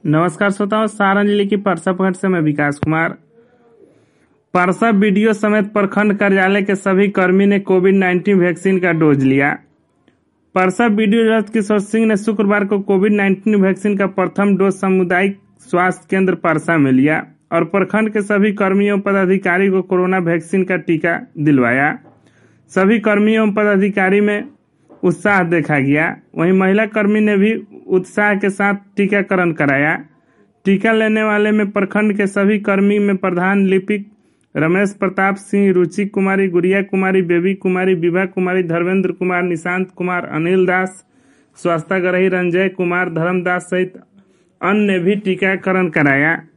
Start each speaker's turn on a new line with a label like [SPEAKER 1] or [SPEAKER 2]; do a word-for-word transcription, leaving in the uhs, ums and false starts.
[SPEAKER 1] नमस्कार श्रोताओं, सारण जिले की परसा प्रखंड से मैं विकास कुमार। परसा बीडीओ समेत प्रखंड कार्यालय के सभी कर्मी ने कोविड नाइन्टीन वैक्सीन का डोज लिया। परसा बीडीओ राज किशोर सिंह ने शुक्रवार को कोविड नाइन्टीन वैक्सीन का प्रथम डोज सामुदायिक स्वास्थ्य केंद्र परसा में लिया और प्रखंड के सभी कर्मियों पदाधिकारी को कोरोना वैक्सीन का टीका दिलवाया। सभी कर्मियों पदाधिकारी में उत्साह देखा गया। वहीं महिला कर्मी ने भी उत्साह के साथ टीकाकरण कराया। टीका लेने वाले में प्रखंड के सभी कर्मी में प्रधान लिपिक रमेश प्रताप सिंह, रुचि कुमारी, गुड़िया कुमारी, बेबी कुमारी, विभा कुमारी, धर्मेंद्र कुमार, निशांत कुमार, अनिल दास, स्वास्थ्यग्रही रंजय कुमार, धर्मदास सहित अन्य ने भी टीकाकरण कराया।